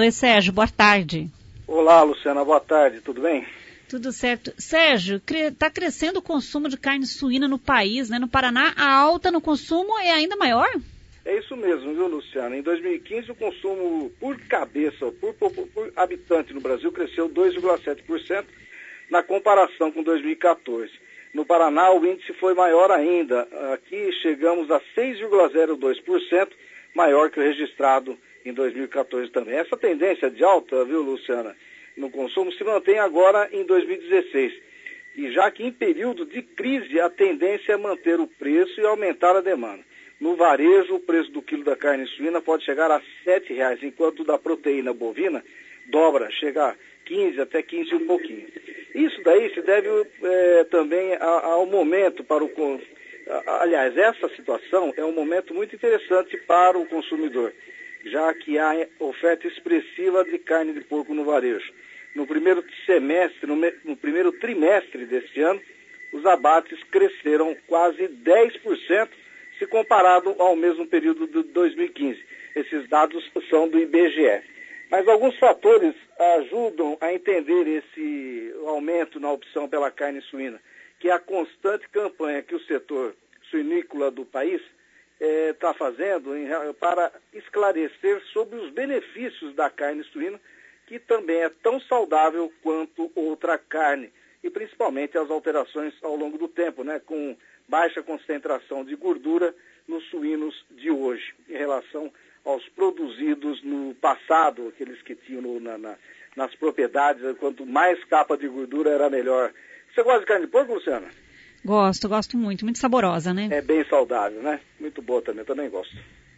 Oi, Sérgio, boa tarde. Olá, Luciana, boa tarde, tudo bem? Tudo certo. Sérgio, está crescendo o consumo de carne suína no país, né? No Paraná, a alta no consumo é ainda maior? É isso mesmo, viu, Luciana? Em 2015, o consumo por cabeça, por habitante no Brasil, cresceu 2,7% na comparação com 2014. No Paraná, o índice foi maior ainda. Aqui chegamos a 6,02%, maior que o registrado em 2014 também. Essa tendência de alta, viu, Luciana, no consumo se mantém agora em 2016. E já que em período de crise, a tendência é manter o preço e aumentar a demanda. No varejo, o preço do quilo da carne suína pode chegar a R$ 7,00, enquanto o da proteína bovina dobra, chega a 15 até 15 e um pouquinho. Isso daí se deve também ao momento para o... Aliás, essa situação é um momento muito interessante para o consumidor, já que há oferta expressiva de carne de porco no varejo. No primeiro semestre, no primeiro trimestre deste ano, os abates cresceram quase 10% se comparado ao mesmo período de 2015. Esses dados são do IBGE. Mas alguns fatores ajudam a entender esse aumento na opção pela carne suína, que é a constante campanha que o setor suinícola do país está fazendo para esclarecer sobre os benefícios da carne suína, que também é tão saudável quanto outra carne, e principalmente as alterações ao longo do tempo, né, com baixa concentração de gordura nos suínos de hoje, em relação aos produzidos no passado, aqueles que tinham nas propriedades, quanto mais capa de gordura era melhor. Você gosta de carne de porco, Luciana? Gosto muito, muito saborosa, né? É bem saudável, né? Muito boa também gosto.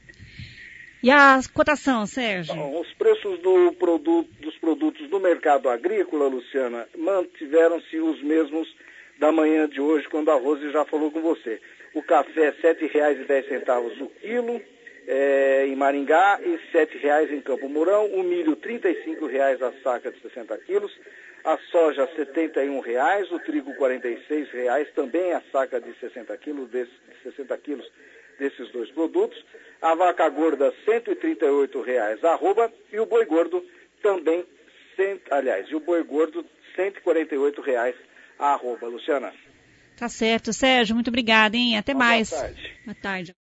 E a cotação, Sérgio? Bom, os preços dos produtos no mercado agrícola, Luciana, mantiveram-se os mesmos da manhã de hoje, quando a Rose já falou com você. O café R$ 7,10 o quilo em Maringá e R$ 7,00 em Campo Mourão. O milho R$ 35,00 a saca de 60 quilos. A soja R$ 71,00, o trigo R$ 46,00, também a saca de 60 quilos, desses dois produtos. A vaca gorda R$ 138,00 a arroba e o boi gordo também, o boi gordo R$ 148,00 a arroba. Luciana. Tá certo, Sérgio, muito obrigada, hein? Até mais. Boa tarde. Boa tarde.